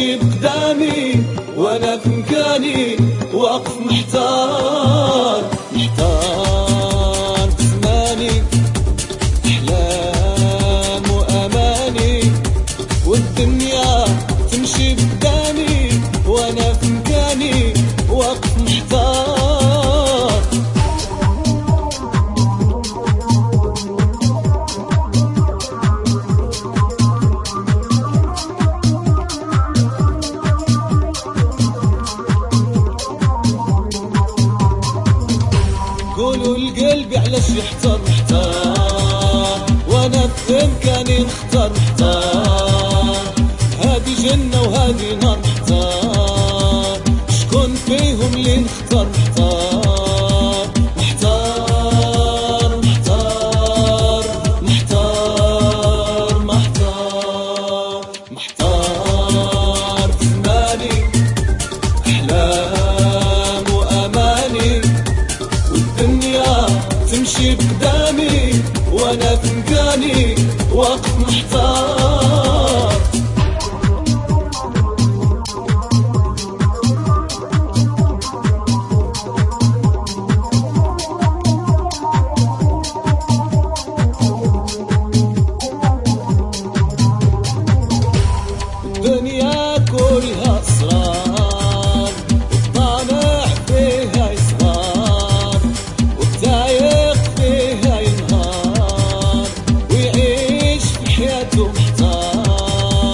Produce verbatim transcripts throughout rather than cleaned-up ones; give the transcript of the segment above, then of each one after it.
تمشي بقدامي وانا في مكاني واقف محتار محتار في زماني، احلام واماني والدنيا تمشي بقدامي وانا في مكاني واقف محتار. قولوا القلب علاش يحتار محتار وانا في امكاني نختار محتار، هادي جنة وهادي نار محتار، شكون فيهم اللي نختار محتار محتار محتار محتار محتار محتار في زماني، احلام واماني والدنيا تمشي بقدامي وانا في مكاني واقف محتار. الدنيا كلها اسرار والطامع فيها يصغر والتايق فيها ينهار ويعيش في حياته محتار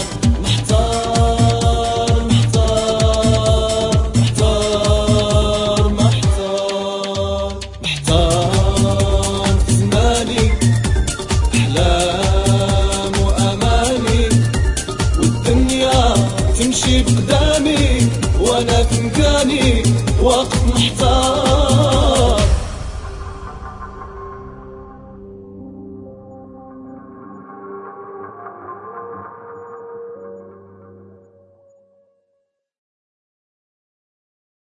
محتار محتار محتار محتار محتار في زماني، احلام واماني والدنيا تمشي بقدامي